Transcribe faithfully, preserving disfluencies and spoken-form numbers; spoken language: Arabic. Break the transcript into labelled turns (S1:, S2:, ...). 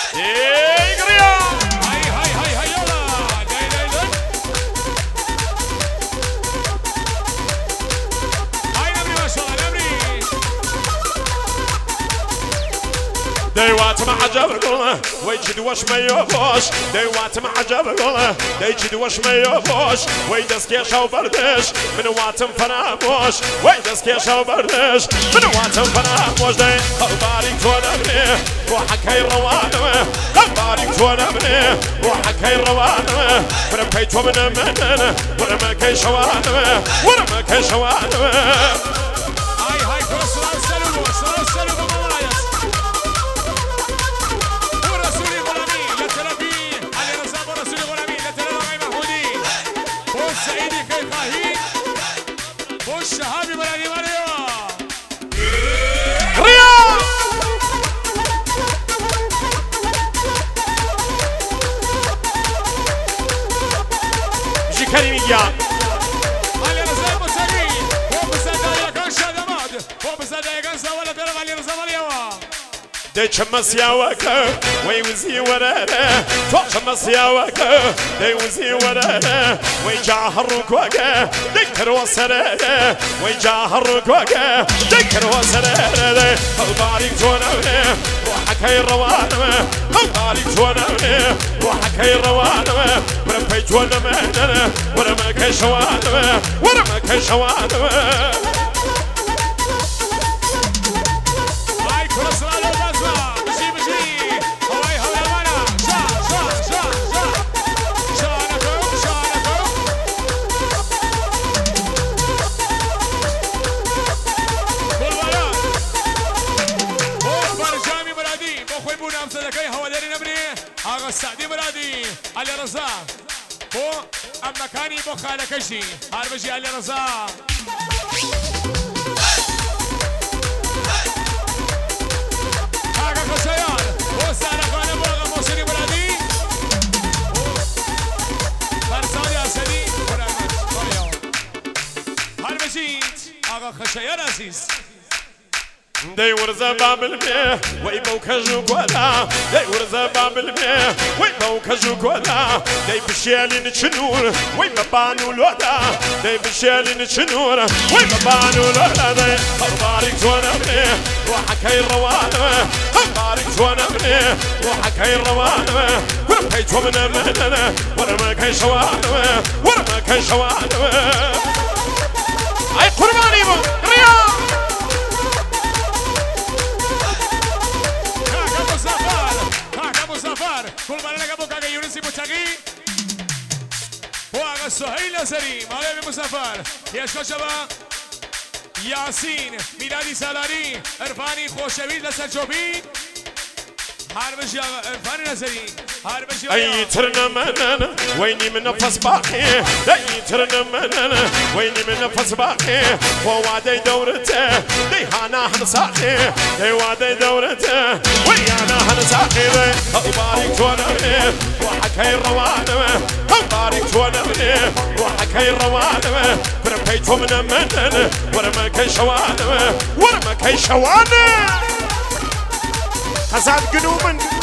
S1: يقريا
S2: هاي هاي هاي هاي يلا داي داي داي هاي نبري ما شاء الله نبري
S1: ديوات ما عجبكم ويجد وش ما يبوش ديوات ما عجبكم ديجد وش ما يبوش ويدس كيش وبردش من واتم فناموش ويدس كيش وبردش من واتم فناموش دي خبارك تونا مني روحك هاي روانه خبارك تونا مني روحك هاي روانه ورمكيت ومن منن ورمكي شوانه ورمكي شوانه
S2: هاي هاي كرسلان سلومو سلام سلومو ملايس ورسولي غلامي لتربي علي رزاق ورسولي غلامي لتربي محمودي بوش سعيدي كي خاهي بوش شهابي بلاني ماريو
S1: رياض جي كريمية
S2: علي رزاق مساقي هو بسادة يكن شادمات هو بسادة يكن سوالة ترب علي رزاق مليوا
S1: دي شمس يا وكا ويوزي ورانا تو شمس يا وكا دي وزي ورانا ويجاهرك وكا دكر وسرانا ويجاهرك وكا دكر وسرانا خبارك تونا روحك هاي الروانه خبارك تونا روحك هاي الروانه ورمكي تونا مننا ورمكي شوانه ورمكي شوانه
S2: هاي كرسلان لوبازا بجي بجي هواي هواي مانا شا شا شا شا شانكم شانكم كل ورا هو فرجامي مرادي بخوي بونا امسدكي هواداري نبري آغا السعدي مرادي علي رزاق هو ام مكاني بو خالكشي هار بجي علي رزاق آغا خشيار هو سارقان بوغا موسيقى مرادي فرزاني اسدي هار بجي آغا خشيار عزيز
S1: دي ورزة باب المياه ويبوك جوكولا دي ورزة باب المياه ويبوك جوكولا دي بشيالي نشنور ويبابانو لودا دي بشيالي نشنور ويبابانو لودا دي خبارك تونا مني روحك هاي الروانه خبارك تونا مني روحك هاي الروانه ورمكيت ومن مننا ورمكي شوانه ورمكي شوانه اي قرباني بو رياض
S2: كل ما لقى بوكا يونسي بوتشاقي هو اغا سهيل سري مغربي مسافر يا شباب ياسين ميلادي سالاري عرفاني خوشويد لسرجوبي هاربش يا عرفاني نزري هاربش يا
S1: اي ترنا مننا ويني من نفس باقي اي ترنا مننا ويني من نفس باقي ووادي دورته دي هانا هنساقي دي وادي دورته ويانا هنساقي خبارك تونا مني روحك هاي الروانه خبارك تونا مني روحك هاي الروانه فرمكيت من مننا ورمكي شوانه ورمكي شوانه حساد قلوب